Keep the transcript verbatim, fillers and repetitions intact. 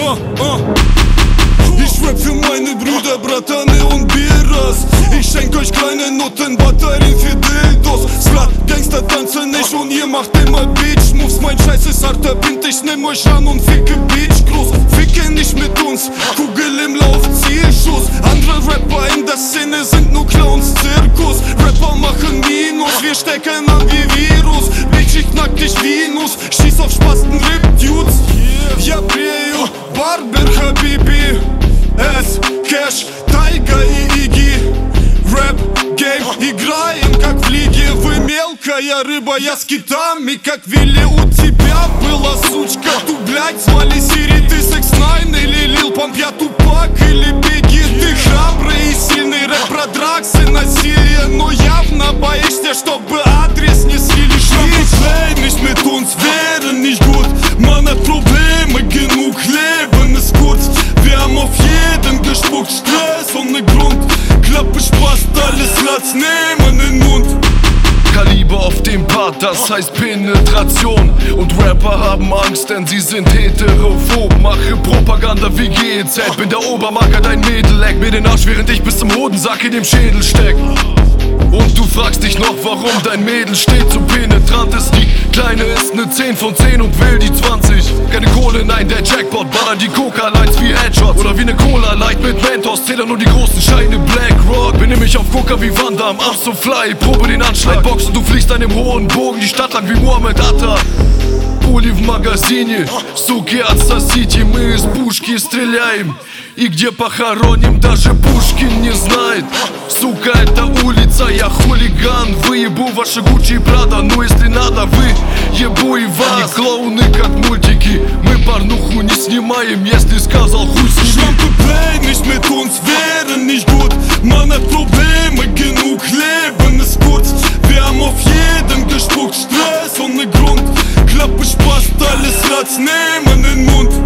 uh, uh. Ich rap für meine Brüder, Bratane und Biras. Ich schenk euch kleine Nutten, Batterien für Dildos. Slut, Gangster tanzen nicht und ihr macht immer Beach Moves. Mein Scheiß ist harter Wind, ich nehm euch an und ficke Beach Cruise. Ficke nicht mit uns, Kugel im Lauf, Zielschuss. Andere Rapper in der Szene sind nur Clowns, Zirkus. Rapper machen Minus, wir stecken an wie Virus. Bitch, ich knack dich Venus, schieß auf Spasten, Rip-Dudes. Ja, Breo, Barber, Habibi. S, Cash, Tiger и Игги. Рэп, гейм, играем как в лиге. Вы мелкая рыба, я с китами как Вилли. У тебя была сучка, ту, блядь, звали Сири. Ты Секс Найн или Лил Памп, я Тупак или Бигги. Ты храбрый и сильный, рэп про дракс и насилие. Но явно боишься, чтобы адрес не слили. Schwamm nicht mit uns, wäre nicht gut. Man hat Probleme genug, Leben ist kurz. Wir haben auf jeden gespuckt, Stress ohne Grund. Klappe, Spaß, alles Platz, nehmen in den Mund. Kaliber auf dem Part, das heißt Penetration. Und Rapper haben Angst, denn sie sind heterophob. Mache Propaganda wie G E Z, bin der Obermacker, dein Mädel leck mir den Arsch, während ich bis zum Hodensack in dem Schädel steck. Und du fragst dich noch, warum dein Mädel steht so penetrant ist. Die Kleine ist ne zehn von zehn und will die zwanzig. Keine Kohle, nein, der Jackpot, ballern die Coca-Lights wie Headshots. Oder wie ne Cola-Light mit Mentos, zähler nur die großen Scheine BlackRock. Bin nämlich auf Coca wie Van Damme, I'm so fly, probe den Anschlag. Boxen, du fliegst an dem hohen Bogen, die Stadt lang wie Muhammad Atta. Пули в магазине, суки отсосите, мы из пушки стреляем. И где похороним, даже Пушкин не знает. Сука, это улица, я хулиган. Выебу ваши Гуччи и Прада, но если надо, вы ебу и вас. Они клоуны, как мультики, мы порнуху не снимаем, если сказал хуй сними. Schwamm, nicht mit uns, wäre nicht gut. Man hat Probleme genug, Leben ist kurz. Wir haben auf jeden gespuckt, Stress ohne Grund. Klappe, Spaß, alles Platz, nehmen in den Mund.